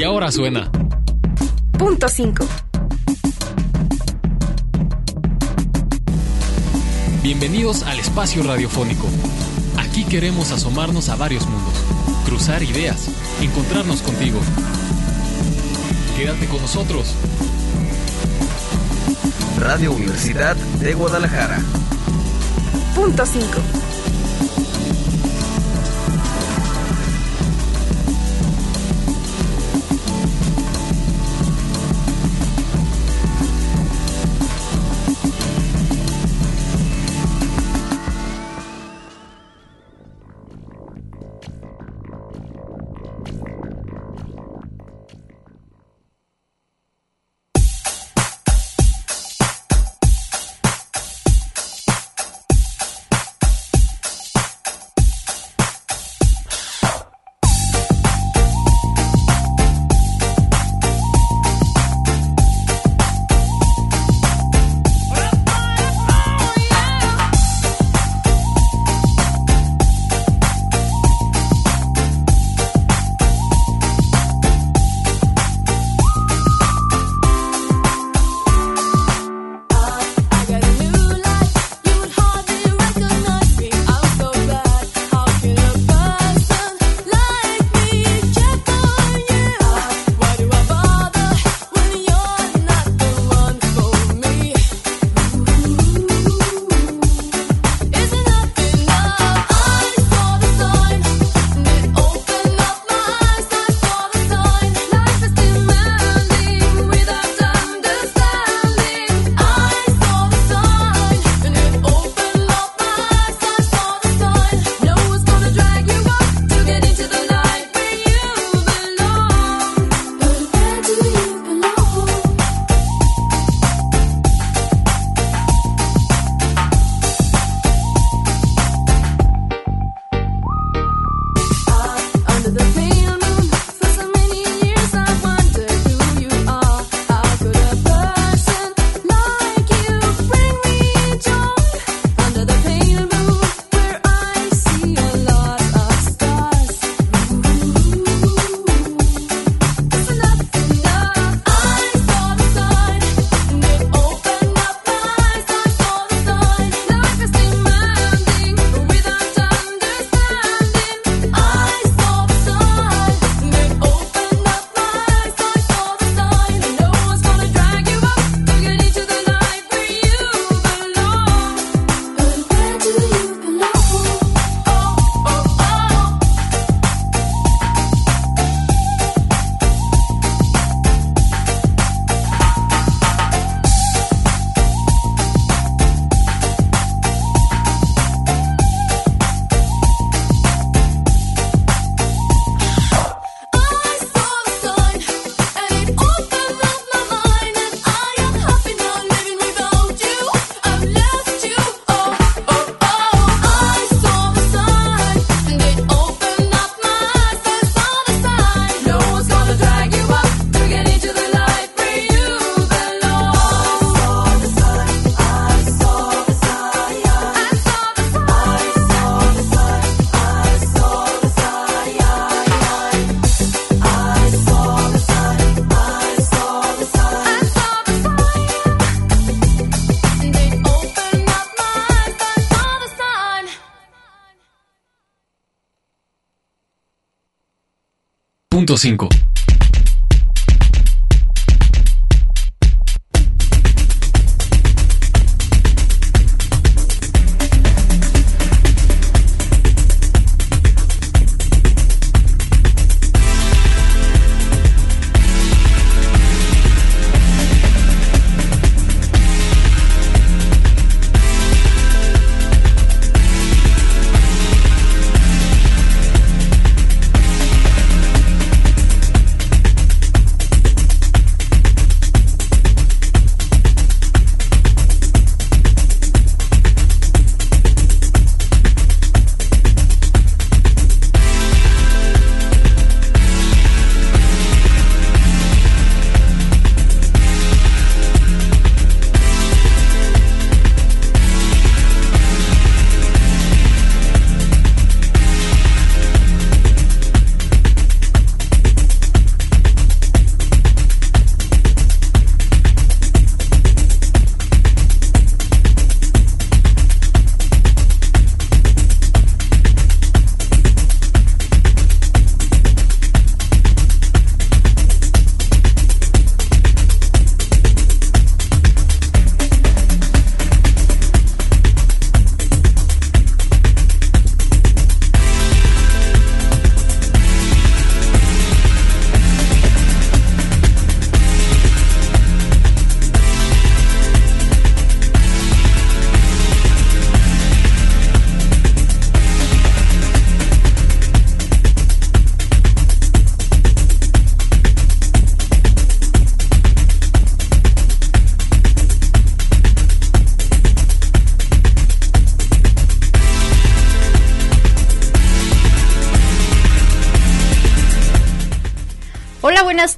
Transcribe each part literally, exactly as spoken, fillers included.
Y ahora suena Punto cinco. Bienvenidos al espacio radiofónico. Aquí queremos asomarnos a varios mundos, cruzar ideas, encontrarnos contigo. Quédate con nosotros. Radio Universidad de Guadalajara. Punto cinco. Punto cinco.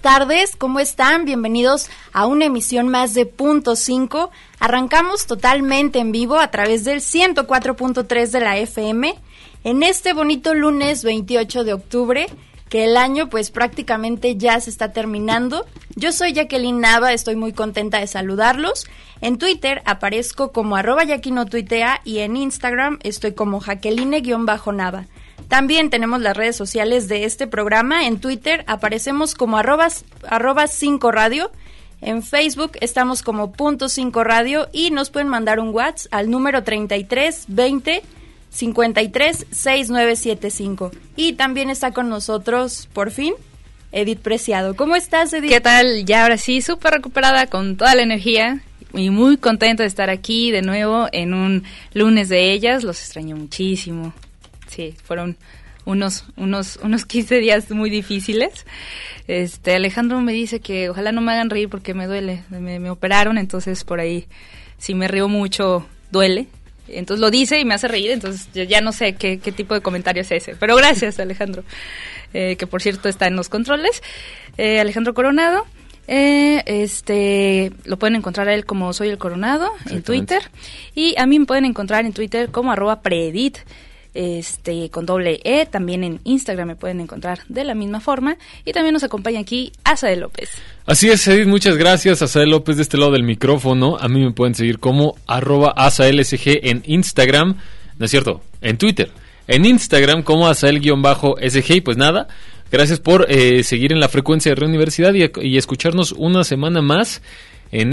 tardes, ¿cómo están? Bienvenidos a una emisión más de Punto cinco. Arrancamos totalmente en vivo a través del ciento cuatro punto tres de la F M en este bonito lunes veintiocho de octubre, que el año pues prácticamente ya se está terminando. Yo soy Jacqueline Nava, estoy muy contenta de saludarlos. En Twitter aparezco como arroba yaquinotuitea y en Instagram estoy como Jacqueline-Nava. También tenemos las redes sociales de este programa. En Twitter aparecemos como arroba, arroba cinco radio. En Facebook estamos como punto cinco radio y nos pueden mandar un WhatsApp al número treinta y tres veinte cincuenta y tres sesenta y nueve setenta y cinco. Y también está con nosotros, por fin, Edith Preciado. ¿Cómo estás, Edith? ¿Qué tal? Ya ahora sí, súper recuperada, con toda la energía y muy contenta de estar aquí de nuevo en un lunes de ellas. Los extraño muchísimo. Sí, fueron unos unos unos quince días muy difíciles. Este Alejandro me dice que ojalá no me hagan reír porque me duele. Me, me operaron, entonces por ahí si me río mucho duele. Entonces lo dice y me hace reír, entonces ya, ya no sé qué, qué tipo de comentario es ese. Pero gracias, Alejandro, eh, que por cierto está en los controles. Eh, Alejandro Coronado. Eh, este lo pueden encontrar a él como Soy el Coronado en Twitter. Y a mí me pueden encontrar en Twitter como arroba preedit. Este, con doble E, también en Instagram me pueden encontrar de la misma forma, y también nos acompaña aquí Azael López. Así es, Edith, muchas gracias. Azael López de este lado del micrófono. A mí me pueden seguir como arroba azaelsg en Instagram, no es cierto, en Twitter, en Instagram como azael-sg. Y pues nada, gracias por eh, seguir en la frecuencia de Reuniversidad y, y escucharnos una semana más en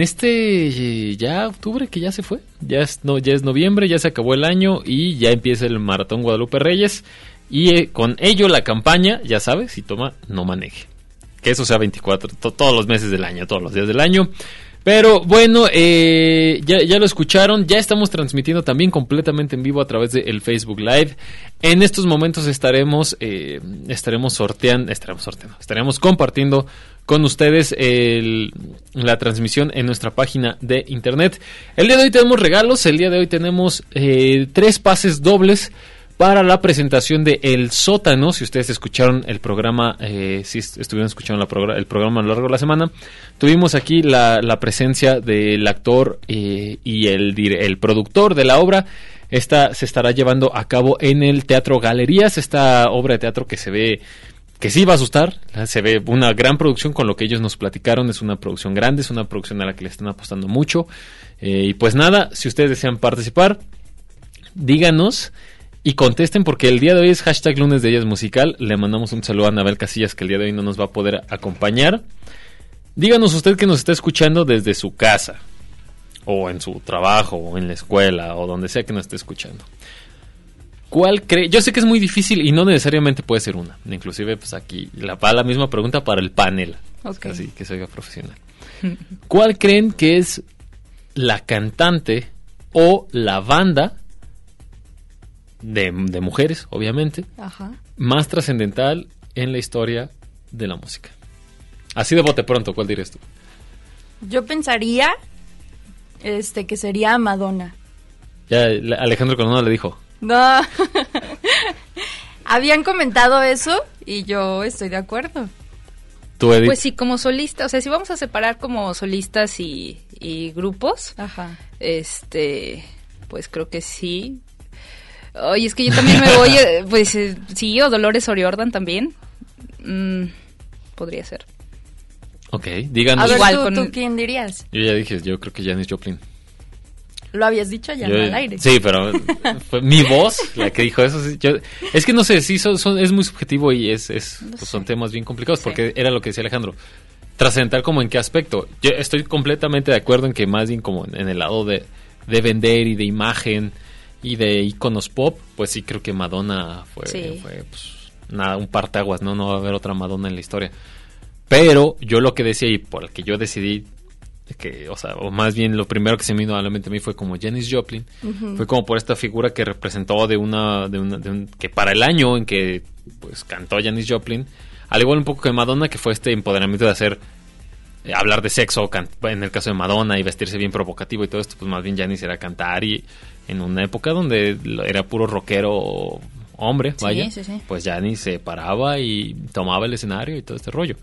este ya octubre que ya se fue, ya es, no, ya es noviembre, ya se acabó el año y ya empieza el Maratón Guadalupe Reyes y eh, con ello la campaña, ya sabes, si toma, no maneje. Que eso sea veinticuatro, to, todos los meses del año, todos los días del año. Pero bueno, eh, ya, ya lo escucharon, ya estamos transmitiendo también completamente en vivo a través del Facebook Live. En estos momentos estaremos eh, estaremos sorteando, estaremos sorteando, estaremos compartiendo con ustedes el, la transmisión en nuestra página de internet. El día de hoy tenemos regalos, el día de hoy tenemos eh, tres pases dobles para la presentación de El Sótano. Si ustedes escucharon el programa, eh, si estuvieron escuchando la progr- el programa a lo largo de la semana, tuvimos aquí la, la presencia del actor eh, y el, el productor de la obra. Esta se estará llevando a cabo en el Teatro Galerías, esta obra de teatro que se ve, que sí va a asustar. Se ve una gran producción con lo que ellos nos platicaron. Es una producción grande, es una producción a la que le están apostando mucho. Eh, y pues nada, si ustedes desean participar, díganos y contesten, porque el día de hoy es hashtag lunes de ellas musical. Le mandamos un saludo a Anabel Casillas, que el día de hoy no nos va a poder acompañar. Díganos usted que nos está escuchando desde su casa, o en su trabajo, o en la escuela, o donde sea que nos esté escuchando. ¿Cuál cree? Yo sé que es muy difícil y no necesariamente puede ser una. Inclusive, pues aquí la, la misma pregunta para el panel. Okay. Así que se oiga profesional. ¿Cuál creen que es la cantante o la banda de, de mujeres, obviamente, Ajá. más trascendental en la historia de la música? Así de bote pronto, ¿cuál dirías tú? Yo pensaría este que sería Madonna. Ya Alejandro Coronado le dijo. No. Habían comentado eso y yo estoy de acuerdo. ¿Tú, Edith? Pues sí, como solista, o sea, si vamos a separar como solistas y, y grupos, Ajá. este, pues creo que sí. Oye, es que yo también me voy, eh, pues eh, sí, o Dolores O'Riordan también, mm, podría ser. Ok, díganos. A ver, Igual ¿tú, con- ¿tú quién dirías? Yo ya dije, yo creo que Janis Joplin. Lo habías dicho ya Yo- no al aire. Sí, pero fue mi voz la que dijo eso. Sí, yo- es que no sé, sí, son, son- es muy subjetivo y es, es pues son temas bien complicados, Sí. porque era lo que decía Alejandro. Trascendental, como en qué aspecto. Yo estoy completamente de acuerdo en que más bien como en, en el lado de, de vender y de imagen y de iconos pop, pues sí creo que Madonna fue, Sí. fue pues, nada, un parteaguas, ¿no? No va a haber otra Madonna en la historia. Pero yo lo que decía y por el que yo decidí que, o sea, o más bien lo primero que se me vino a la mente a mí fue como Janis Joplin, uh-huh. Fue como por esta figura que representó de una, de una, de un, que para el año en que pues cantó Janis Joplin, al igual un poco que Madonna, que fue este empoderamiento de hacer, eh, hablar de sexo, can- en el caso de Madonna, y vestirse bien provocativo y todo esto, pues más bien Janis era cantar, y en una época donde era puro rockero hombre, Sí, vaya, sí, sí. pues Janis se paraba y tomaba el escenario y todo este rollo.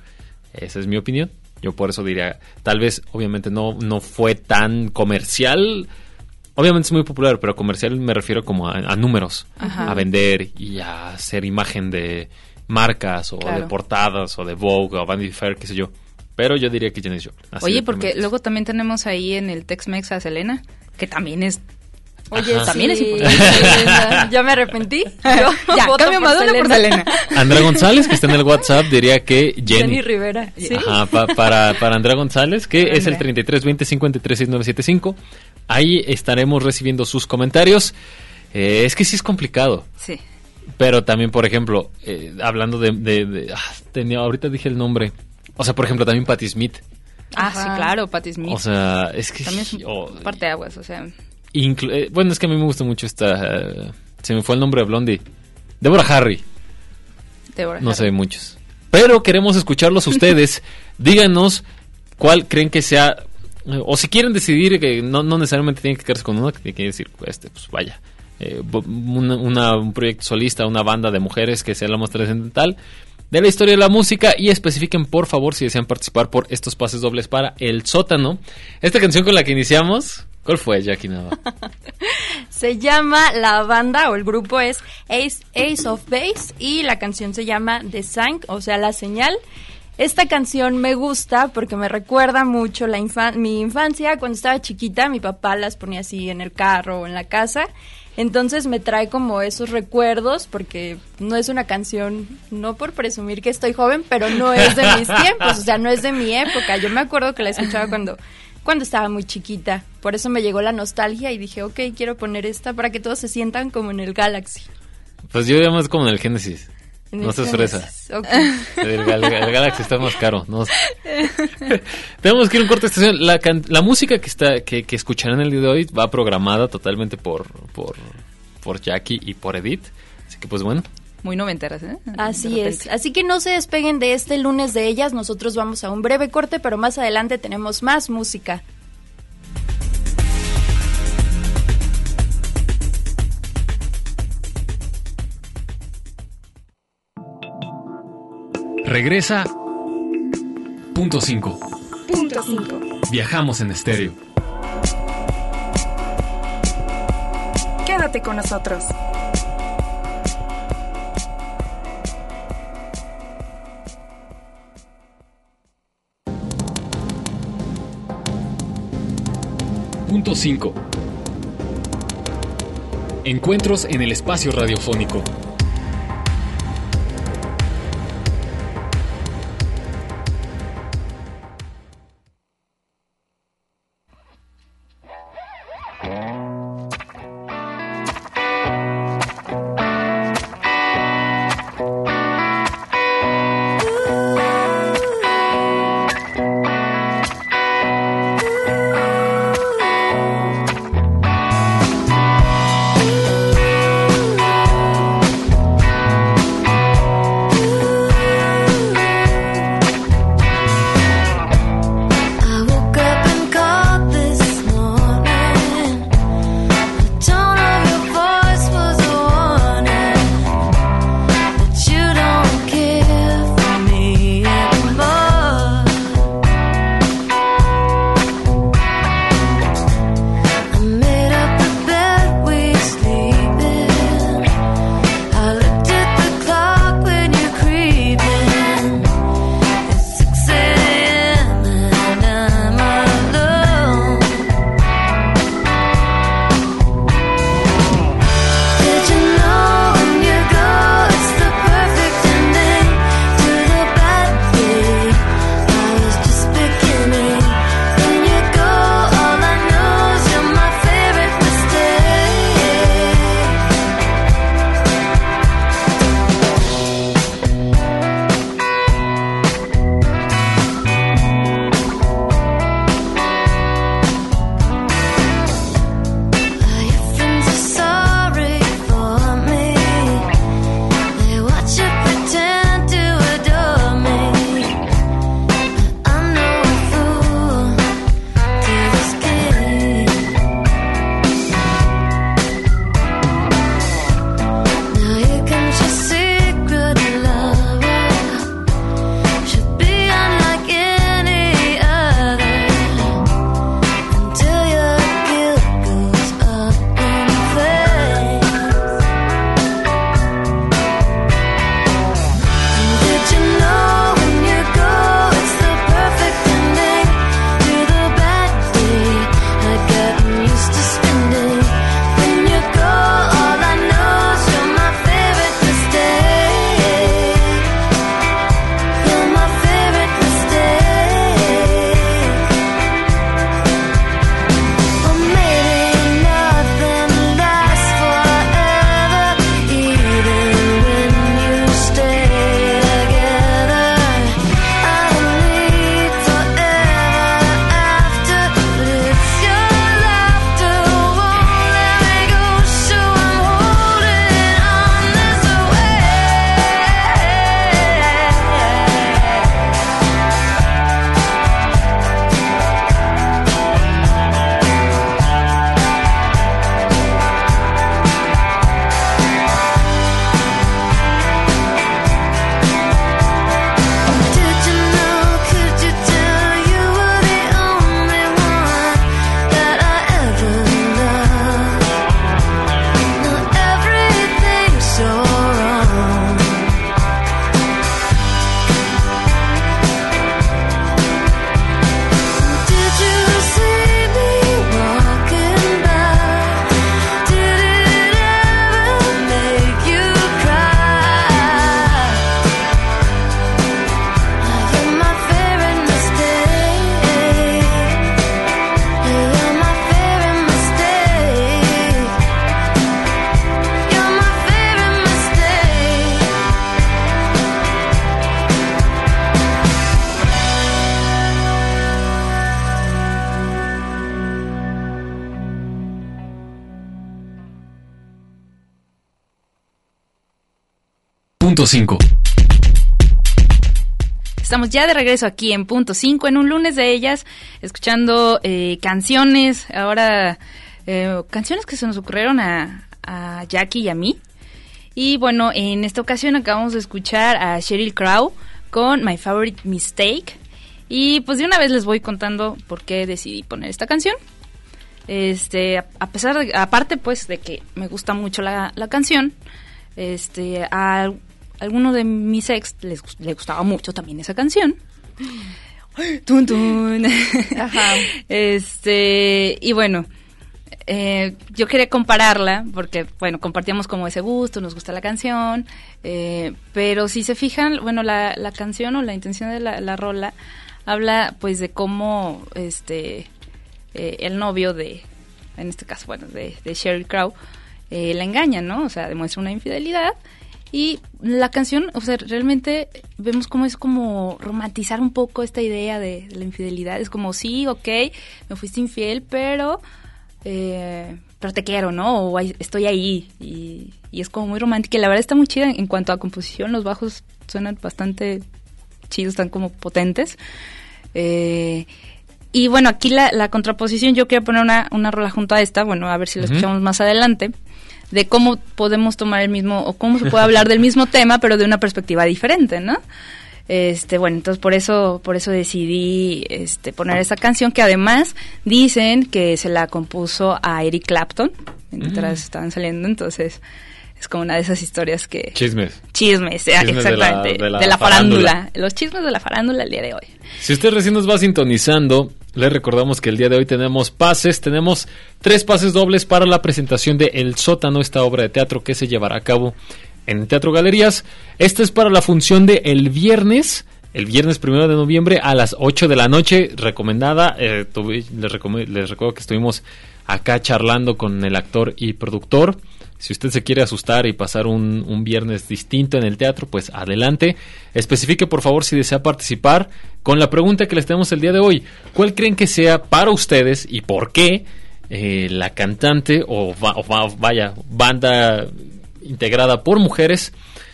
Esa es mi opinión. Yo por eso diría, tal vez, obviamente no, no fue tan comercial. Obviamente es muy popular, pero comercial me refiero como a, a números, Ajá. a vender y a hacer imagen de marcas o claro. de portadas o de Vogue o Vanity Fair, qué sé yo. Pero yo diría que Janis Joplin. Oye, porque luego también tenemos ahí en el Tex-Mex a Selena, que también es... Oye, Ajá. también sí. es importante. Ya me arrepentí. Yo ya, cambio Madonna por Selena. Andrea González, que está en el WhatsApp, diría que Jenny. Jenny Rivera. ¿Sí? Ajá, pa, para, para Andrea González, que para es Andrea. El treinta y tres veinte cincuenta y tres sesenta y nueve setenta y cinco. Ahí estaremos recibiendo sus comentarios. Eh, es que sí es complicado. Sí. Pero también, por ejemplo, eh, hablando de... de, de ah, tenía, ahorita dije el nombre. O sea, por ejemplo, también Patti Smith. Ah, Ajá. sí, claro, Patti Smith. O sea, es que... También es un oh, parteaguas, o sea... Inclu- eh, bueno, es que a mí me gusta mucho esta... Uh, se me fue el nombre de Blondie. Deborah Harry. Deborah no Harry. sé muchos. Pero queremos escucharlos ustedes. Díganos cuál creen que sea... O si quieren decidir que no, no necesariamente tienen que quedarse con uno, que tienen que decir, este, pues vaya... Eh, una, una, un proyecto solista, una banda de mujeres que sea la más trascendental de la historia de la música, y especifiquen por favor si desean participar por estos pases dobles para El Sótano. Esta canción con la que iniciamos, ¿cuál fue, Jackie Nava? Se llama, la banda o el grupo es Ace, Ace of Base, y la canción se llama The Sign, o sea, la señal. Esta canción me gusta porque me recuerda mucho la infan- mi infancia. Cuando estaba chiquita, mi papá las ponía así en el carro o en la casa. Entonces me trae como esos recuerdos, porque no es una canción, no por presumir que estoy joven, pero no es de mis tiempos, o sea, no es de mi época. Yo me acuerdo que la escuchaba cuando, cuando estaba muy chiquita. Por eso me llegó la nostalgia y dije, ok, quiero poner esta para que todos se sientan como en el Galaxy. Pues yo diría más como en el Genesis. En no el seas fresa. Okay. El, Gal- el Galaxy está más caro. No. Tenemos que ir a un corte de estación. La, can- la música que está que, que escucharán el día de hoy va programada totalmente por, por, por Jackie y por Edith. Así que pues bueno. Muy noventeras, ¿eh? Así es. Así que no se despeguen de este lunes de ellas. Nosotros vamos a un breve corte, pero más adelante tenemos más música. Regresa Punto cinco. Punto cinco. Viajamos en estéreo. Quédate con nosotros. Punto cinco. Encuentros en el espacio radiofónico. I woke up and called this morning. punto cinco. Estamos ya de regreso aquí en Punto cinco, en un lunes de ellas, escuchando eh, canciones, ahora eh, canciones que se nos ocurrieron a, a Jackie y a mí. Y bueno, en esta ocasión acabamos de escuchar a Sheryl Crow con My Favorite Mistake. Y pues de una vez les voy contando por qué decidí poner esta canción. Este, a, a pesar de, aparte pues de que me gusta mucho la, la canción, este, a alguno de mis ex les, les gustaba mucho también esa canción. Tun, tun. Ajá. Este, y bueno, eh, yo quería compararla porque, bueno, compartíamos como ese gusto, nos gusta la canción, eh, pero si se fijan, bueno, la, la canción o la intención de la, la rola habla pues de cómo este eh, el novio de, en este caso, bueno, de, de Sheryl Crow, eh, la engaña, ¿no? O sea, demuestra una infidelidad. Y la canción, o sea, realmente vemos cómo es como romantizar un poco esta idea de, de la infidelidad. Es como, sí, ok, me fuiste infiel, pero eh, pero te quiero, ¿no? O estoy ahí. Y, y es como muy romántica. Y la verdad está muy chida en cuanto a composición. Los bajos suenan bastante chidos, están como potentes. Eh, y bueno, aquí la, la contraposición, yo quiero poner una, una rola junto a esta, bueno, a ver si la escuchamos uh-huh. más adelante, de cómo podemos tomar el mismo, o cómo se puede hablar del mismo tema, pero de una perspectiva diferente, ¿no? Este, bueno, entonces por eso, por eso decidí este poner esta canción, que además dicen que se la compuso a Eric Clapton mientras mm. estaban saliendo, entonces es como una de esas historias que... Chismes. Chismes, chismes exactamente, de la, de la, de la farándula. farándula. Los chismes de la farándula el día de hoy. Si usted recién nos va sintonizando, les recordamos que el día de hoy tenemos pases, tenemos tres pases dobles para la presentación de El Sótano, esta obra de teatro que se llevará a cabo en Teatro Galerías. Esta es para la función de el viernes, el viernes primero de noviembre a las ocho de la noche, recomendada. Eh, tuve, les, recom- les recuerdo que estuvimos acá charlando con el actor y productor. Si usted se quiere asustar y pasar un, un viernes distinto en el teatro, pues adelante. Especifique por favor si desea participar con la pregunta que les tenemos el día de hoy. ¿Cuál creen que sea para ustedes y por qué eh, la cantante o, va, o va, vaya banda integrada por mujeres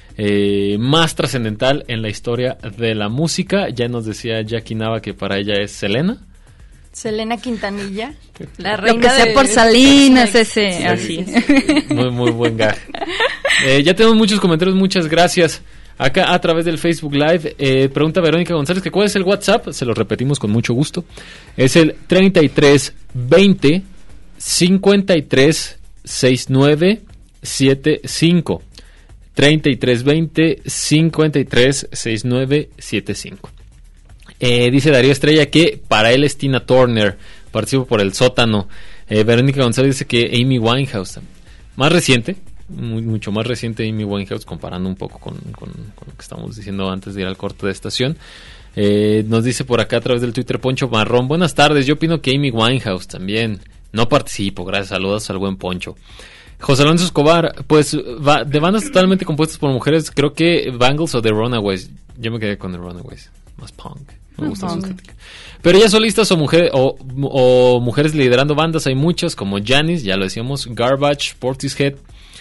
eh, más trascendental en la historia de la música? Ya nos decía Jackie Nava que para ella es Selena. Selena Quintanilla, la reina. Lo que sea de, por Salinas, ese, sí, así. Muy, muy buen gag. Eh, ya tenemos muchos comentarios, muchas gracias. Acá a través del Facebook Live, eh, pregunta Verónica González que cuál es el WhatsApp, se lo repetimos con mucho gusto. Es el treinta y tres veinte cincuenta y tres sesenta y nueve setenta y cinco. treinta y tres veinte cincuenta y tres sesenta y nueve setenta y cinco. Eh, dice Darío Estrella que para él es Tina Turner, participa por El Sótano. eh, Verónica González dice que Amy Winehouse, más reciente, muy, mucho más reciente Amy Winehouse, comparando un poco con, con, con lo que estamos diciendo antes de ir al corte de estación. Eh, nos dice por acá a través del Twitter Poncho Marrón, buenas tardes, yo opino que Amy Winehouse también. No participo, gracias, saludos al buen Poncho. José Alonso Escobar, pues va, de bandas totalmente compuestas por mujeres, creo que Bangles o The Runaways. Yo me quedé con The Runaways, más punk. Me gusta su estética. Pero ya solistas o, mujer, o, o mujeres liderando bandas hay muchas, como Janis, ya lo decíamos, Garbage, Portishead,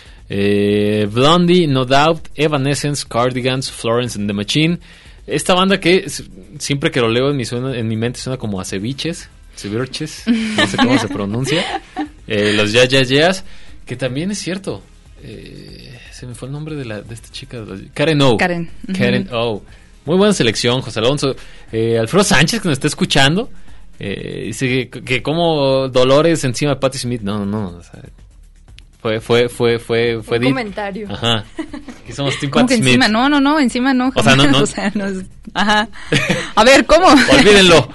eh, Blondie, No Doubt, Evanescence, Cardigans, Florence and the Machine. Esta banda que siempre que lo leo en mi, suena, en mi mente suena como a ceviches, ceviches, no sé cómo se pronuncia. Eh, los Ya Ya Yeahs, que también es cierto. Eh, se me fue el nombre de, la, de esta chica, Karen O. Karen. Karen uh-huh. O. Muy buena selección, José Alonso. Eh, Alfredo Sánchez, que nos está escuchando, eh, dice que, que como Dolores encima de Patti Smith. No, no, no. O sea, fue, fue, fue, fue, fue. Un deep. comentario. Ajá. Que somos Team ¿Cómo Patti que Smith. encima? No, no, no, encima no. O sea, no, no. O sea, no es... Ajá. A ver, ¿cómo? Olvídenlo.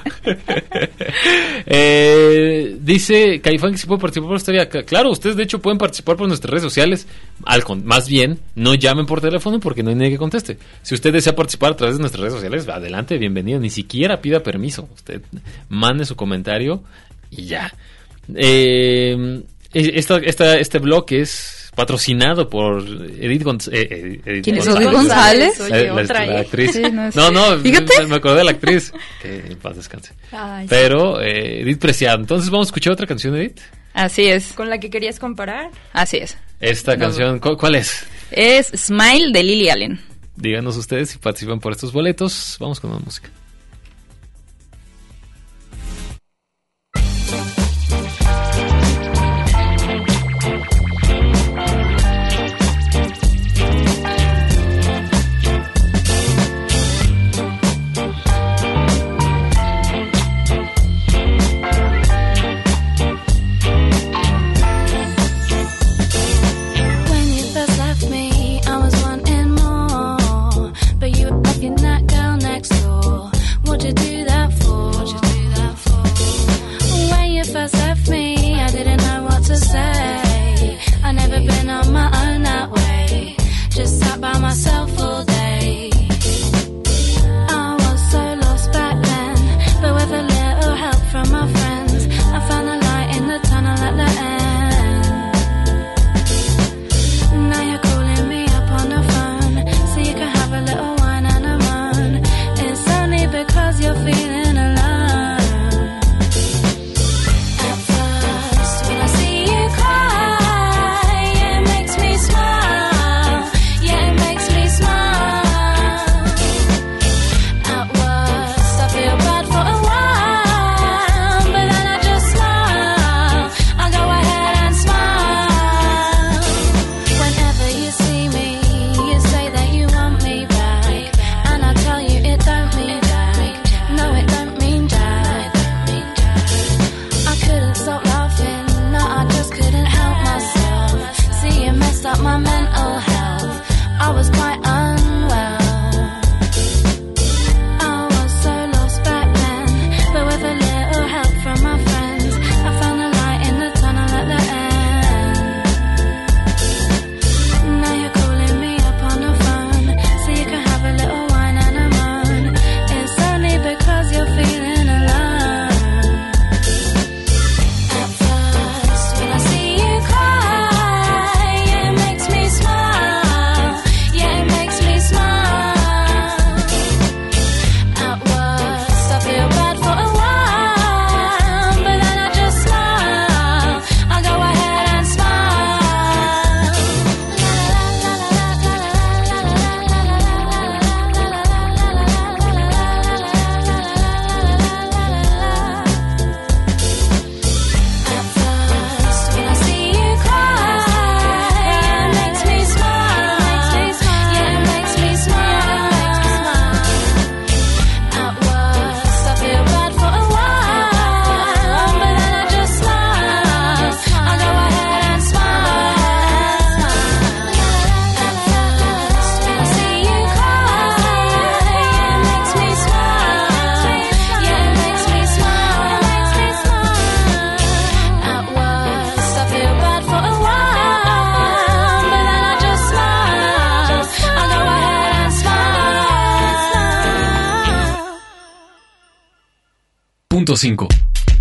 eh, dice Caifán que si puede participar por esta vía. Claro, ustedes de hecho pueden participar por nuestras redes sociales. Al con, más bien, no llamen por teléfono porque no hay nadie que conteste. Si usted desea participar a través de nuestras redes sociales, adelante, bienvenido. Ni siquiera pida permiso. Usted mande su comentario y ya. Eh, esta, esta, este blog es patrocinado por Edith, Gonz- eh, Edith ¿Quién es González. Edith González? Oye, la, la, otra, la ¿eh? actriz. Sí, no, es- no, no, Fíjate. me acordé de la actriz. Que en paz descanse. Ay, sí. Pero eh, Edith Preciado. Entonces vamos a escuchar otra canción, Edith. Así es, ¿Con la que querías comparar? así es. Esta No. canción, ¿cu- ¿cuál es? Es Smile de Lily Allen. Díganos ustedes si participan por estos boletos. Vamos con más música. When you first left me, I was wanting more, but you were fucking that girl next door. What'd you do that for? What'd you do that for? When you first left me, I didn't know what to say. I never been on my own that way, just sat by myself all day. I was so lost back then, but with a little help from my friends, I found the light in the tunnel at the end. Now you're calling me up on the phone, so you can have a little wine and a moan. It's only because you're feeling alone. At first, when I see you cry, it makes me smile. Yeah, it makes me smile. At worst, I feel bad for a while, but then I just smile. I go ahead and smile. Whenever you see me, you say that you want me back, and I tell you it don't mean jack. No, it don't mean jack. I couldn't stop laughing, no, I just couldn't help myself. See, it messed up my mental health. I was quite unwell. I was so lost back then, but with a little help from my friends, I found the light in the tunnel at the end. Now you're calling me up on the phone, so you can have a little wine and a moan. It's only because you're feeling alone. At first, when I see you cry, it makes me smile. Yeah, it makes me smile. At worst, I feel bad for a while, but then I just smile. I go ahead and smile. At first, when I see you cry, it makes me smile. Yeah, it makes me smile. At worst, I feel bad for a while, but then I just smile. I go ahead and smile. At first, when I see you cry, it makes me smile. Yeah, it makes me smile. At worst, I feel bad for a while, but then I just smile. I go ahead and smile. Punto cinco.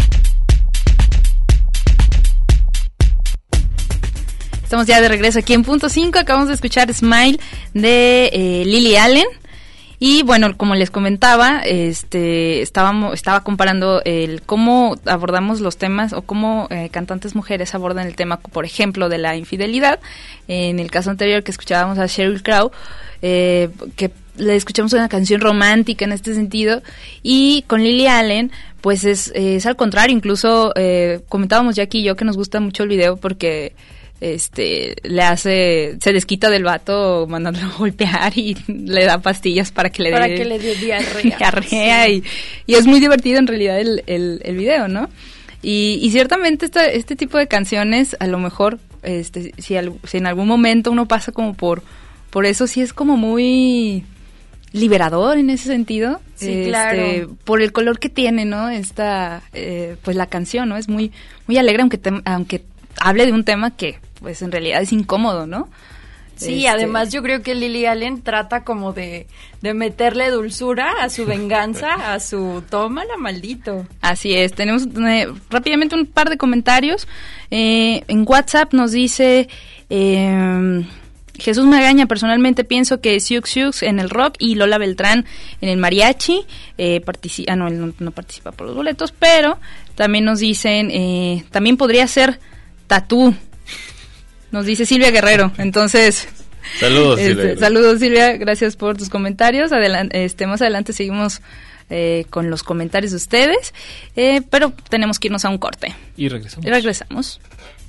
Estamos ya de regreso aquí en Punto cinco. Acabamos de escuchar Smile de eh, Lily Allen. Y bueno, como les comentaba, este estábamos estaba comparando el cómo abordamos los temas o cómo eh, cantantes mujeres abordan el tema, por ejemplo, de la infidelidad. En el caso anterior que escuchábamos a Sheryl Crow, eh, que le escuchamos una canción romántica en este sentido, y con Lily Allen pues es, es al contrario. Incluso eh, comentábamos Jackie y yo que nos gusta mucho el video porque este le hace, se desquita del vato mandándolo a golpear y le da pastillas para que le Para dé que le dé diarrea. diarrea, Sí. y, y es muy divertido en realidad el, el, el video, ¿no? Y, y ciertamente esta, este tipo de canciones, a lo mejor este si, al, si en algún momento uno pasa como por por eso, sí es como muy liberador en ese sentido. Sí, este, claro. Por el color que tiene, ¿no? Esta eh, pues la canción, ¿no? Es muy muy alegre, aunque te, aunque hable de un tema que pues en realidad es incómodo, ¿no? Sí, Este, además yo creo que Lily Allen trata como de, de meterle dulzura a su venganza, a su tómala, maldito. Así es. Tenemos eh, rápidamente un par de comentarios. Eh, en WhatsApp nos dice eh, Jesús Magaña: personalmente pienso que Siux Siux en el rock y Lola Beltrán en el mariachi. Eh, partici- ah, no, él no, no participa por los boletos, pero también nos dicen, eh, también podría ser Tatú. nos dice Silvia Guerrero. Entonces, Saludos, este, Silvia. saludos Silvia, gracias por tus comentarios. Adelan- este, más adelante seguimos eh, con los comentarios de ustedes, eh, pero tenemos que irnos a un corte. Y regresamos. Y regresamos.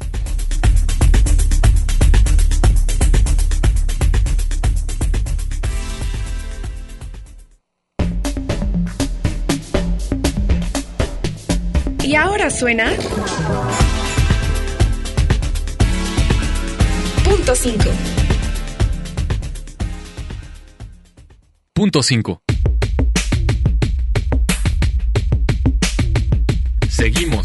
Y ahora suena Punto cinco. Punto cinco. Seguimos.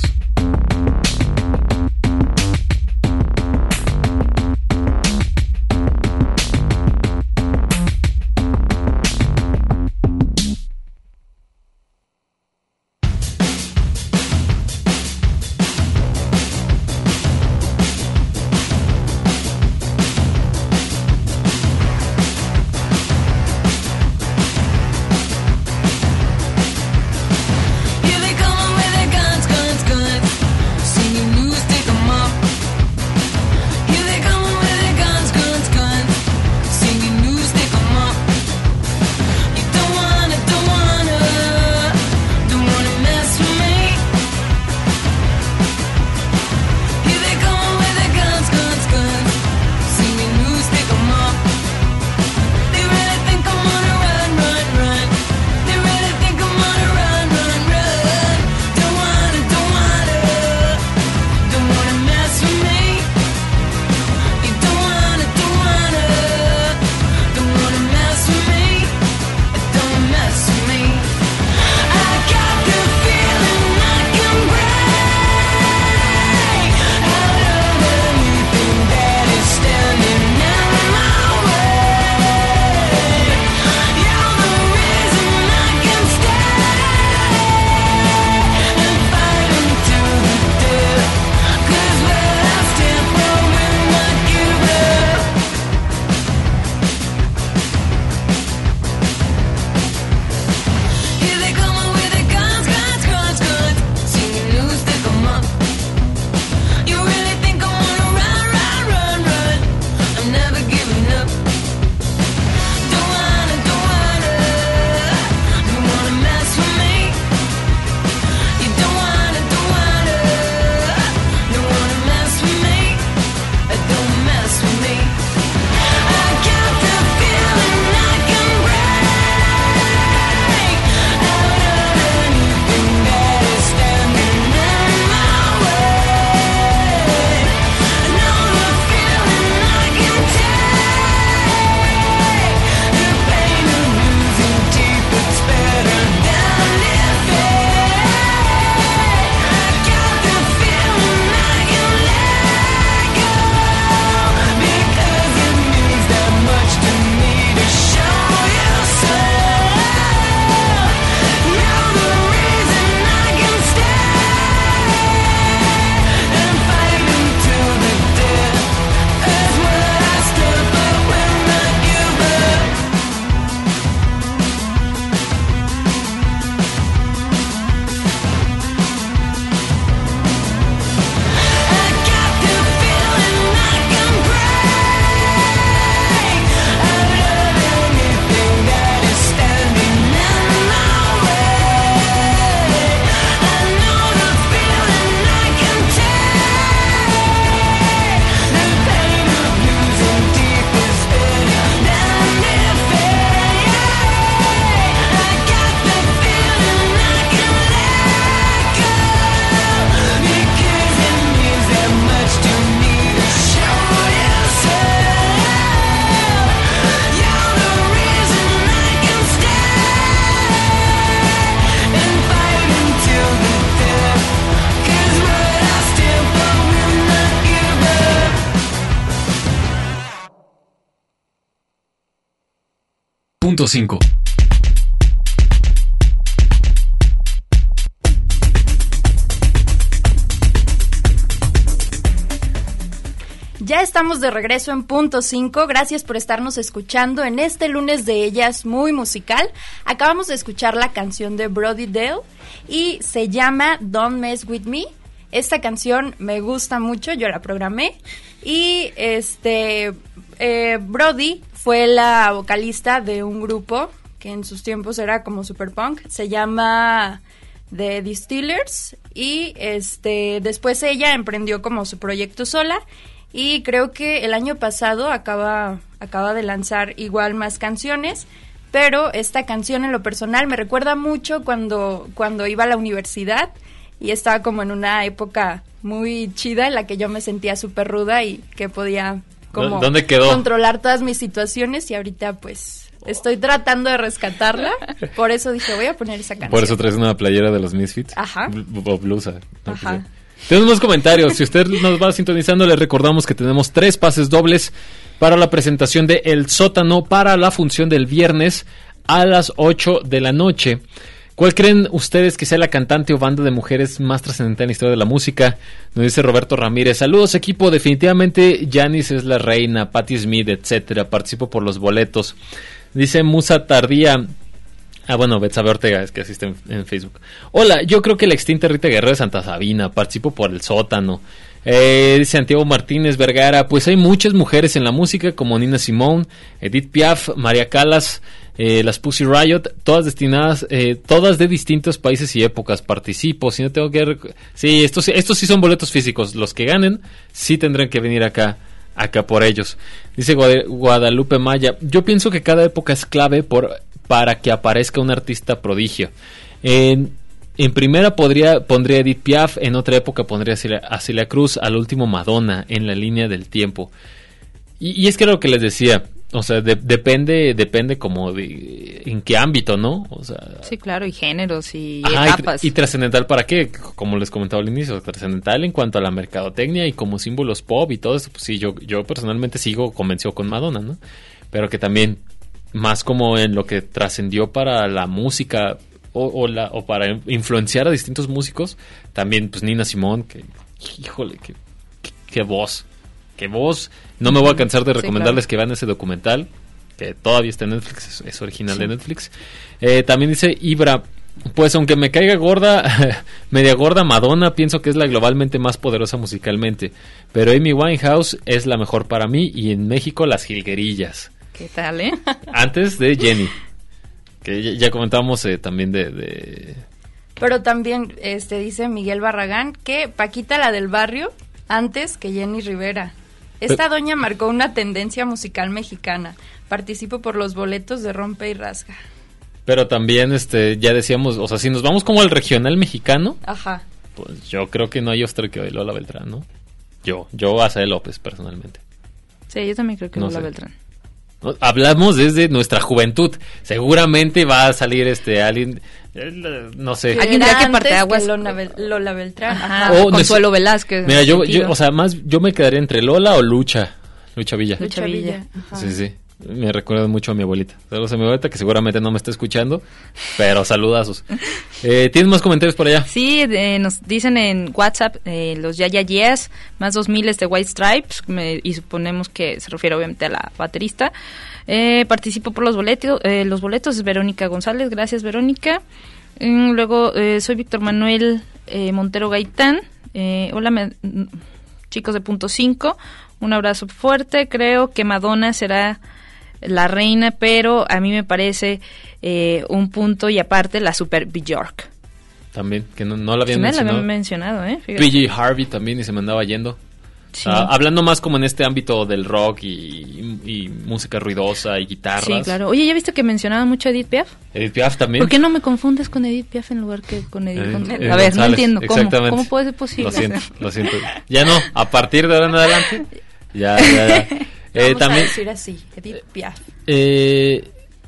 Here they come with their guns, guns, guns. Singing news, take 'em up. Here they come with their guns, guns, guns. Singing news, take 'em up. You don't wanna, don't wanna, don't wanna mess with me. Here they come with their guns, guns, guns. Singing news, take 'em up. They really think I'm gonna run, run, run. They really think I'm gonna run, run, run. Don't wanna, don't wanna, don't wanna mess with me. You don't wanna, don't wanna, don't wanna mess with me. Don't mess with me. I got the feeling I can break out of anything that is standing in my way. You're the reason I can stay and fight until the death. 'Cause when I stand for will not give up. Here they come with their guns, guns, guns, guns. Singing news, take 'em up. You really think I'm gonna run, run, run, run? I'm never giving up. Don't wanna, don't wanna, don't wanna mess with me. You don't wanna, don't wanna, don't wanna mess with me. Don't mess with me. I got the feeling I can break out of anything that is standing in my way. I know the feeling I can take. The pain of losing teeth, it's better than if it. I got the feeling I can let go because it means that much to me to show you so. You're the reason I can stay and fight until the death. 'Cause when I stand for will not give up. I got the feeling I can break out of anything that is standing in my way. I know the feeling I can take. The pain of losing teeth is better than if it. I got the feeling I can let go because it means that much to me to show you so. You're the reason I can stay and fight until the death. 'Cause what I stand for will not give up. Punto cinco. Ya estamos de regreso en Punto cinco. Gracias por estarnos escuchando en este lunes de ellas muy musical. Acabamos de escuchar la canción de Brody Dale y se llama Don't Mess With Me. Esta canción me gusta mucho, yo la programé. Y este eh, Brody fue la vocalista de un grupo que en sus tiempos era como super punk. Se llama The Distillers. Y este después ella emprendió como su proyecto sola. Y creo que el año pasado acaba, acaba de lanzar igual más canciones. Pero esta canción en lo personal me recuerda mucho cuando, cuando iba a la universidad y estaba como en una época muy chida en la que yo me sentía súper ruda y que podía como ¿Dónde quedó? controlar todas mis situaciones, y ahorita pues estoy tratando de rescatarla. Por eso dije, voy a poner esa canción. Por eso traes una playera de los Misfits. Ajá. Bl- O blusa. no Ajá. sé. Tenemos unos comentarios. Si usted nos va sintonizando, les recordamos que tenemos tres pases dobles para la presentación de El Sótano para la función del viernes a las ocho de la noche. ¿Cuál creen ustedes que sea la cantante o banda de mujeres más trascendental en la historia de la música? Nos dice Roberto Ramírez. Saludos, equipo. Definitivamente Janis es la reina, Patti Smith, etcétera. Participo por los boletos. Dice Musa Tardía. Ah, bueno, Betsabe Ortega, es que asiste en, en Facebook. Hola, yo creo que la extinta Rita Guerrero de Santa Sabina. Participo por El Sótano. Eh, dice Santiago Martínez Vergara. Pues hay muchas mujeres en la música como Nina Simone, Edith Piaf, María Callas, eh, las Pussy Riot, todas destinadas, eh, todas de distintos países y épocas. Participo, si no tengo que... rec- Sí, estos, estos sí son boletos físicos. Los que ganen sí tendrán que venir acá. Acá por ellos. Dice Guad- Guadalupe Maya. Yo pienso que cada época es clave por, para que aparezca un artista prodigio. En, en primera podría, pondría Edith Piaf. En otra época pondría a Celia, a Celia Cruz. Al último Madonna. En la línea del tiempo. Y, y es que era lo que les decía. O sea, de- depende depende como de en qué ámbito, ¿no? O sea, Sí, claro, y géneros y ajá, y tr- etapas. y trascendental para qué, como les comentaba al inicio, trascendental en cuanto a la mercadotecnia y como símbolos pop y todo eso, pues sí, yo, yo personalmente sigo convencido con Madonna, ¿no? Pero que también más como en lo que trascendió para la música o, o, la, o para influenciar a distintos músicos, también pues Nina Simone, que híjole, que, que, qué voz, qué voz. No me voy a cansar de Sí, recomendarles claro. que vean ese documental, que todavía está en Netflix, es, es original de Netflix. Eh, también dice Ibra, pues aunque me caiga gorda, media gorda Madonna, pienso que es la globalmente más poderosa musicalmente, pero Amy Winehouse es la mejor para mí, y en México las jilguerillas. ¿Qué tal, eh? Antes de Jenny, que ya, ya comentábamos eh, también de... de Pero también este dice Miguel Barragán que Paquita, la del barrio, antes que Jenny Rivera. Esta doña marcó una tendencia musical mexicana. Participo por los boletos de Rompe y Rasga. pero también este ya decíamos, o sea, si nos vamos como al regional mexicano, Ajá. pues yo creo que no hay otro que Lola Beltrán, ¿no? Yo, yo Azael López personalmente. Sí, yo también creo que No Lola sé. Beltrán. ¿No? Hablamos desde nuestra juventud. Seguramente va a salir este alguien, eh, no sé. Alguien Era dirá que antes Parteaguas- Lola, Bel- Lola Beltrán. Ajá, Ajá. Oh, Consuelo no sé. Velázquez. Mira, en yo, ese yo, sentido. o sea, más yo me quedaría entre Lola o Lucha, Lucha Villa. Lucha Lucha Villa. Villa. Ajá. Sí, sí. Me recuerda mucho a mi abuelita. Saludos a mi abuelita, que seguramente no me está escuchando, pero saludazos. Eh, ¿Tienes más comentarios por allá? Sí, eh, nos dicen en WhatsApp eh, los Ya Ya Yes, más dos miles de White Stripes, me- y suponemos que se refiere obviamente a la baterista. Eh, participo por los boletos, eh, los boletos es Verónica González, gracias Verónica. Mm, luego eh, soy Víctor Manuel eh, Montero Gaitán. Eh, hola me- mm, chicos de Punto cinco, un abrazo fuerte. Creo que Madonna será la reina, pero a mí me parece eh, un punto y aparte la Super Bjork. También, que no, no la Sí habían me la mencionado. habían mencionado, ¿eh? Fíjate. P J Harvey también, y se me andaba yendo. Sí. Ah, hablando más como en este ámbito del rock y, y música ruidosa y guitarras. Sí, claro. Oye, ¿ya viste que mencionaba mucho a Edith Piaf? Edith Piaf también. ¿Por qué no me confundes con Edith Piaf en lugar que con Edith Eh, González? eh, A ver, no González, entiendo. ¿Cómo? exactamente. ¿Cómo puede ser posible? Lo siento, lo siento. Ya no, a partir de ahora en adelante. Ya, ya, ya. Eh, Vamos también a decir así, Edith Piaf. eh,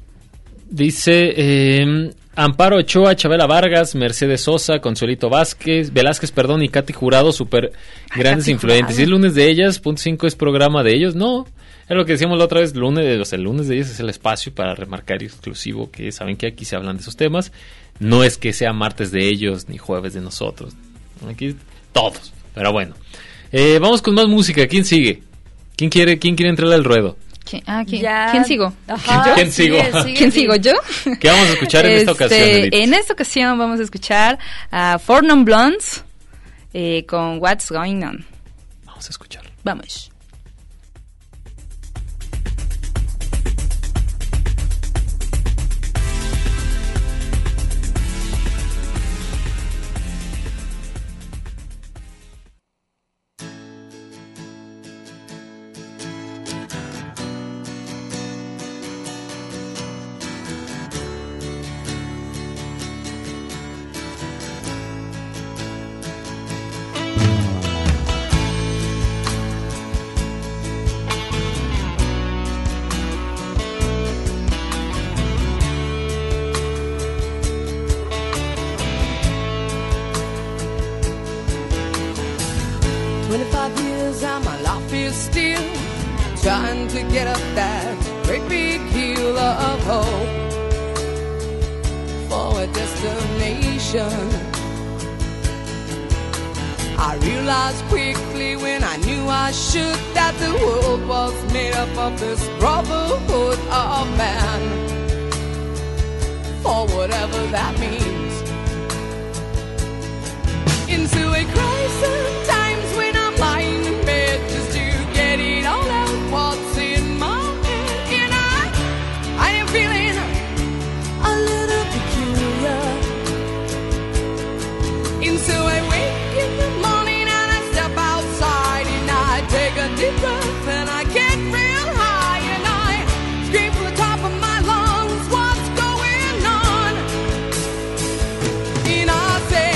dice eh, Amparo Ochoa, Chabela Vargas, Mercedes Sosa, Consuelito Vázquez, Velázquez, perdón, y Katy Jurado, súper grandes Katy influentes. Jurado. ¿Y el lunes de ellas? Punto cinco es programa de ellos. No, es lo que decíamos la otra vez, lunes, o sea, el lunes de ellos es el espacio para remarcar exclusivo, que saben que aquí se hablan de esos temas. No es que sea martes de ellos ni jueves de nosotros. Aquí todos. Pero bueno. Eh, vamos con más música. ¿Quién sigue? ¿Quién quiere, quién quiere entrarle al ruedo? ¿Quién, ah, ¿quién, Ya- ¿quién sigo? Ajá, ¿Quién sigo? sigue, sigue, ¿Quién sigue. sigo? ¿Yo? ¿Qué vamos a escuchar en esta Este, ocasión, Edith? En esta ocasión vamos a escuchar a Four Non Blondes. eh, con What's Going On. Vamos a escucharlo. Vamos. twenty-five years and my life is still trying to get up that great big hill of hope for a destination. I realized quickly when I knew I should that the world was made up of this brotherhood of man, for whatever that means. Into a crisis times when I'm lying in bed just to get it all out what's in my head. And I, I am feeling a little peculiar. And so I wake in the morning and I step outside and I take a deep breath and I get real high and I scream from the top of my lungs, what's going on? And I say,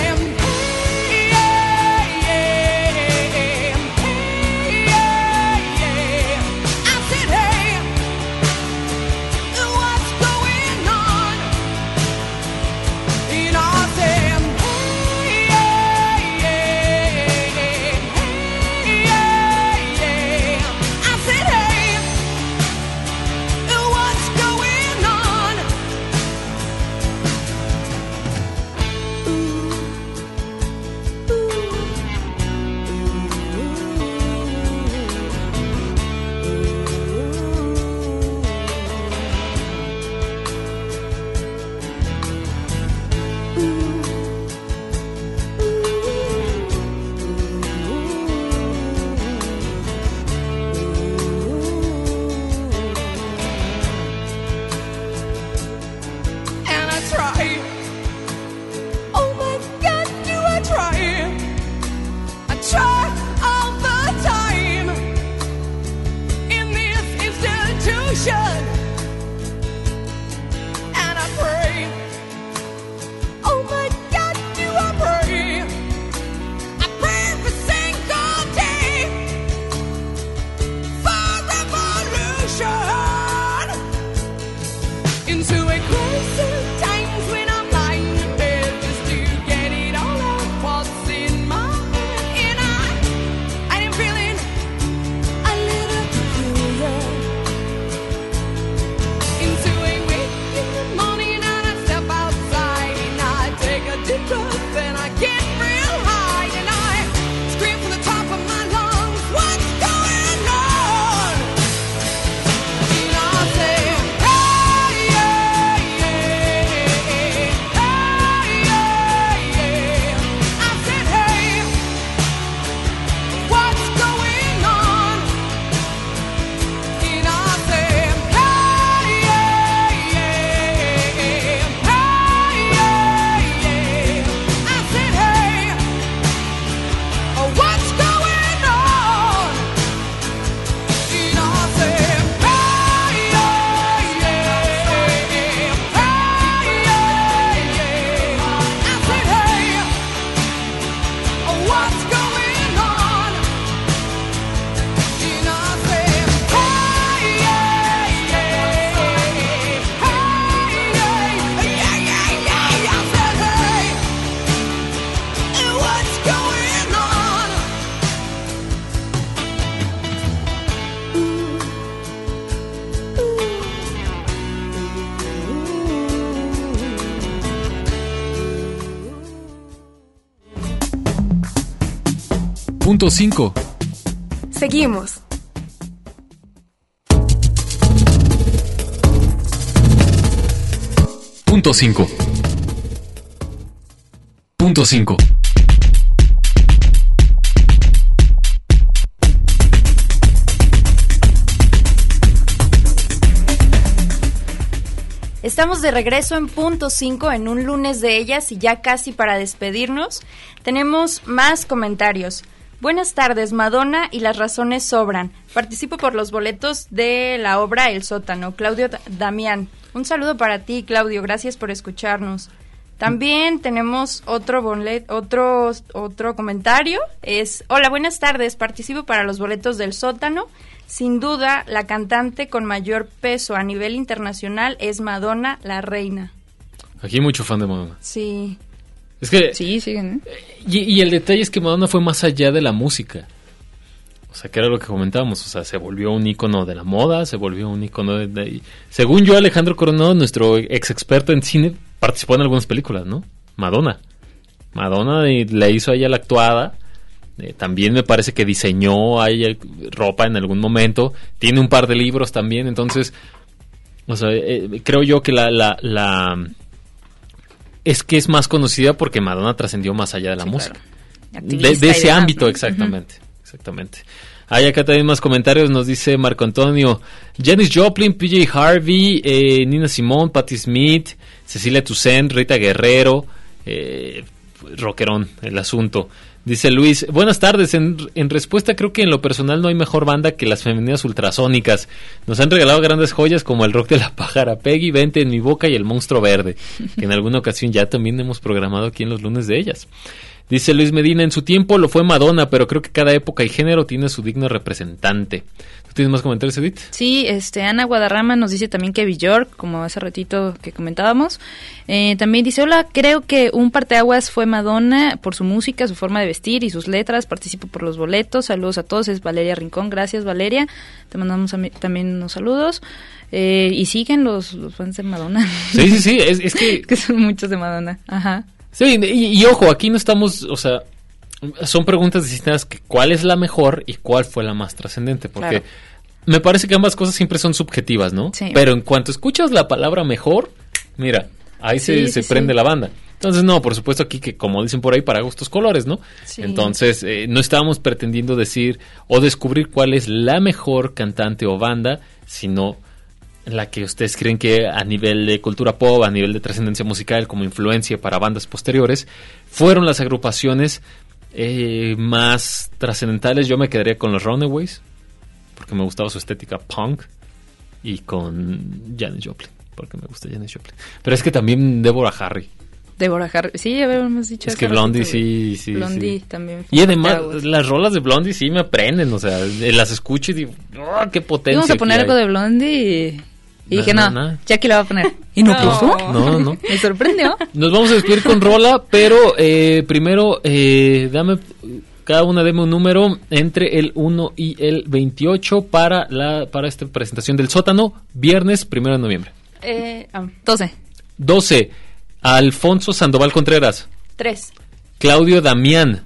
Punto cinco. Seguimos. Punto cinco. Punto cinco. Estamos de regreso en punto cinco en un lunes de ellas y ya casi para despedirnos. Tenemos más comentarios. Buenas tardes, Madonna y las razones sobran. Participo por los boletos de la obra El Sótano. Claudio D- Damián. Un saludo para ti, Claudio. Gracias por escucharnos. También tenemos otro bolet, otro, otro comentario. Es, hola, buenas tardes. Participo para los boletos del Sótano. Sin duda, la cantante con mayor peso a nivel internacional es Madonna, la reina. Aquí hay mucho fan de Madonna. Sí. Es que... Sí, siguen. ¿eh? Y, y el detalle es que Madonna fue más allá de la música. O sea, que era lo que comentábamos. O sea, se volvió un ícono de la moda, se volvió un ícono de... de según yo, Alejandro Coronado, nuestro ex experto en cine, participó en algunas películas, ¿no? Madonna. Madonna y le hizo a ella la actuada. Eh, también me parece que diseñó a ella ropa en algún momento. Tiene un par de libros también. Entonces, o sea, eh, creo yo que la... la, la es que es más conocida porque Madonna trascendió más allá de la Sí, música. claro. De, Activista de y ese demás, ámbito, ¿no? exactamente. Exactamente. Hay acá también más comentarios. Nos dice Marco Antonio: Janis Joplin, P J Harvey, eh, Nina Simone, Patti Smith, Cecilia Toussaint, Rita Guerrero. Eh, rockerón el asunto. Dice Luis: buenas tardes. En, en respuesta, creo que en lo personal no hay mejor banda que las femeninas ultrasónicas. Nos han regalado grandes joyas como el rock de la pájara, Peggy, Vente en mi boca y el monstruo verde, que en alguna ocasión ya también hemos programado aquí en los lunes de ellas. Dice Luis Medina: en su tiempo lo fue Madonna, pero creo que cada época y género tiene su digno representante. ¿Tú tienes más comentarios, Edith? Sí, este, Ana Guadarrama nos dice también que Björk, como hace ratito que comentábamos. Eh, también dice: hola, creo que un parteaguas fue Madonna por su música, su forma de vestir y sus letras. Participo por los boletos. Saludos a todos. Es Valeria Rincón. Gracias, Valeria. Te mandamos a mí, también unos saludos. Eh, y siguen los, los fans de Madonna. Sí, sí, sí. Es, es que... que son muchos de Madonna. Ajá. Sí, y, y ojo, aquí no estamos, o sea, son preguntas distintas que cuál es la mejor y cuál fue la más trascendente, porque Claro. me parece que ambas cosas siempre son subjetivas, ¿no? Sí. Pero en cuanto escuchas la palabra mejor, mira, ahí se, Sí, se sí, prende sí. la banda. Entonces, no, por supuesto aquí que, como dicen por ahí, para gustos colores, ¿no? Sí. Entonces, eh, no estábamos pretendiendo decir o descubrir cuál es la mejor cantante o banda, sino la que ustedes creen que a nivel de cultura pop, a nivel de trascendencia musical, como influencia para bandas posteriores, fueron las agrupaciones eh, más trascendentales. Yo me quedaría con los Runaways, porque me gustaba su estética punk, y con Janis Joplin, porque me gusta Janis Joplin. Pero es que también Deborah Harry. Deborah Harry. Sí, habíamos dicho Es hace que Blondie ratito, sí, sí, Blondie sí. también. fue Y además, parteaguas. las rolas de Blondie sí me aprenden, o sea, eh, las escucho y digo, ¡oh, qué potencia! Íbamos a poner aquí algo hay! de Blondie y, y No, dije, no, no, no. Jackie la va a poner. ¿Y no, No. puso? No, no. Me sorprendió. Nos vamos a despedir con rola, pero eh, primero, eh, dame, cada una deme un número entre el uno y el veintiocho para la para esta presentación del Sótano, viernes primero de noviembre. Eh, ah, doce. doce, Alfonso Sandoval Contreras, tres. Claudio Damián,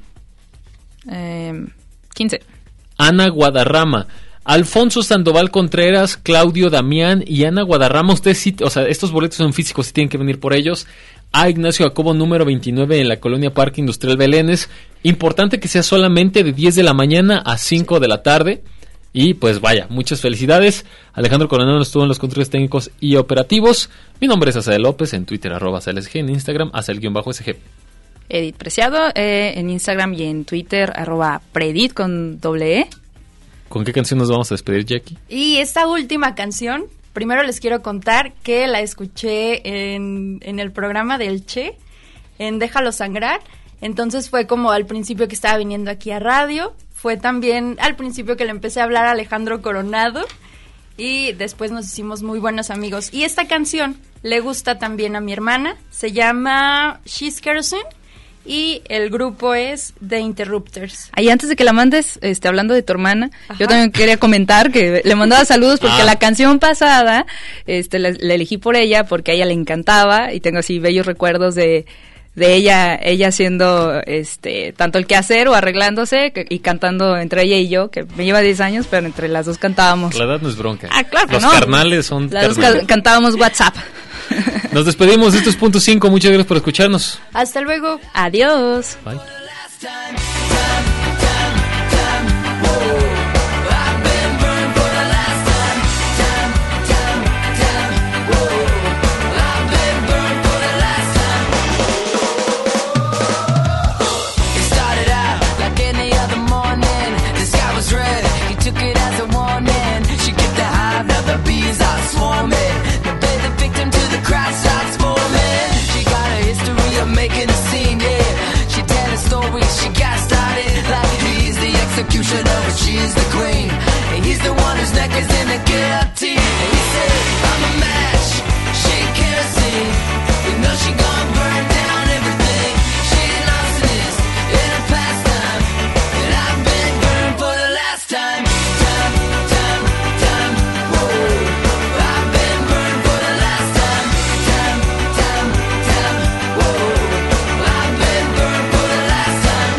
Eh, quince. Ana Guadarrama. Alfonso Sandoval Contreras, Claudio Damián y Ana Guadarrama. Ustedes sí, o sea, estos boletos son físicos y tienen que venir por ellos. A Ignacio Jacobo número veintinueve en la colonia Parque Industrial Belénes. Importante que sea solamente de diez de la mañana a cinco de la tarde. Y pues vaya, muchas felicidades. Alejandro Coronado estuvo en los controles técnicos y operativos. Mi nombre es Azael López, en Twitter arroba AzaelSG, en Instagram Azael-SG. Edith Preciado, eh, en Instagram y en Twitter, arroba predit con doble E. ¿Con qué canción nos vamos a despedir, Jackie? Y esta última canción, primero les quiero contar que la escuché en, en el programa del Che, en Déjalo Sangrar. Entonces fue como al principio que estaba viniendo aquí a radio. Fue también al principio que le empecé a hablar a Alejandro Coronado. Y después nos hicimos muy buenos amigos. Y esta canción le gusta también a mi hermana. Se llama She's Kerosene. Y el grupo es The Interrupters. Ahí antes de que la mandes, este, hablando de tu hermana, Ajá. yo también quería comentar que le mandaba saludos porque Ah. la canción pasada, este, la, la elegí por ella porque a ella le encantaba y tengo así bellos recuerdos de, de ella, ella haciendo, este, tanto el quehacer o arreglándose que- y cantando entre ella y yo, que me lleva diez años, pero entre las dos cantábamos. La edad no es bronca. Ah, claro que Los no. carnales son Las dos carnales. ca- cantábamos WhatsApp. Nos despedimos. Esto es Punto cinco. Muchas gracias por escucharnos. Hasta luego. Adiós. Bye. I've been burned for the last time, time, time, time. Whoa, but she's the queen. And he's the one whose neck is in the guillotine. And he said, I'm a match, she kerosene. You know she gon' burn down everything. She lost this in her pastime, and I've been burned for the last time. Time, time, time, whoa. I've been burned for the last time. Time, time, time, whoa. I've been burned for the last time.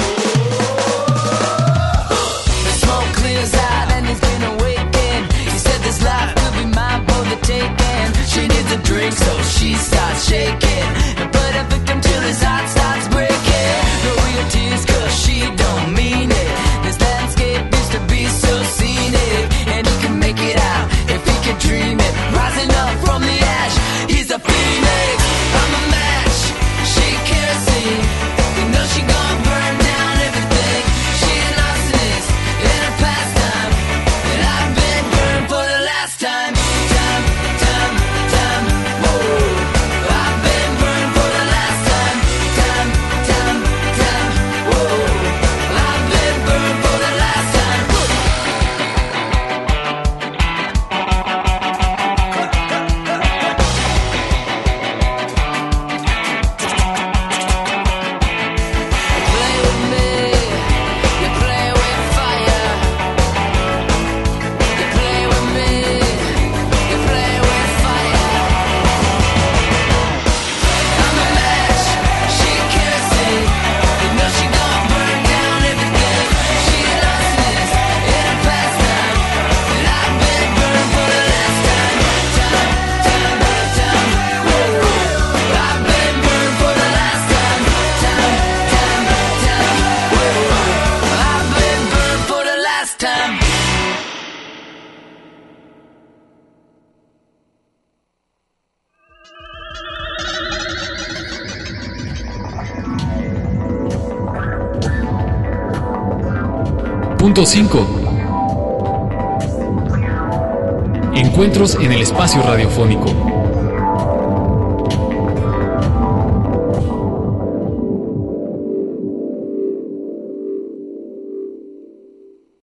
The smoke clears out and he's been awakened. He said this life could be mine for the taking. She needs a drink, so she starts shaking and put a victim till his heart starts breaking. No real tears, cause she don't mean it. This landscape used to be so scenic, and he can make it out if he can dream it. Rising up from the ash, he's a phoenix. I'm a match, she kerosene. You know she gon' burn down everything. She lost this in her pastime, and I've been burned for the last time. Time, time, time, whoa. I've been burned for the last time. Time, time, time, whoa. I've been burned for the last time. Play with me, you play with fire. You play with me, you play with fire. I'm a match, she kerosene. You know she gon' burn down everything. She lost this in her pastime, and I've been burned for the last time. Time, time, time, whoa. I've been burned for the last time. Time, time, time, whoa. I've been burned for the last time. Punto cinco. Encuentros en el espacio radiofónico.